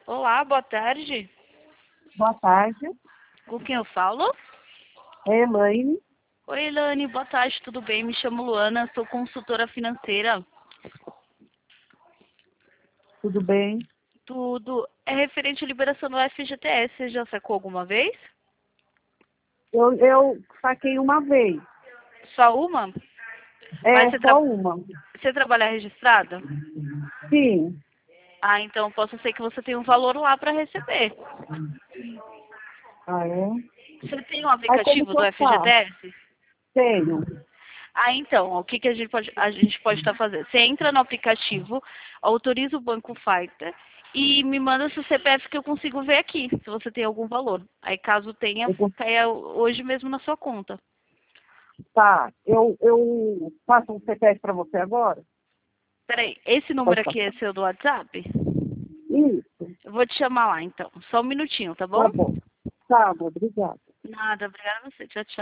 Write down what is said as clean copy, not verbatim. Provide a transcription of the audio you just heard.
Olá, boa tarde. Boa tarde, Com quem eu falo? é Elaine. Oi, Elane, boa tarde, tudo bem? Me chamo Luana, sou consultora financeira. Tudo bem? Tudo é referente à liberação do FGTS. Você já sacou alguma vez? Eu saquei uma vez, Só uma? Mas é só uma. você trabalha registrada? Sim. Ah, então possa ser que você tenha um valor lá para receber. Ah, é? Você tem um Aí como aplicativo que do eu faço? FGTS? Tenho. Ah, então, o que, que a gente pode estar fazendo? Você entra no aplicativo, autoriza o Banco Fighter e me manda seu CPF que eu consigo ver aqui, se você tem algum valor. Aí, caso tenha, Eu, cons- caia hoje mesmo na sua conta. tá, eu faço um CPF para você agora? Peraí, esse número Pode aqui é passar. seu do WhatsApp? Isso, Eu vou te chamar lá, então. Só um minutinho, tá tá bom? bom. Tá bom, obrigada. Nada, obrigada a você. Tchau, tchau.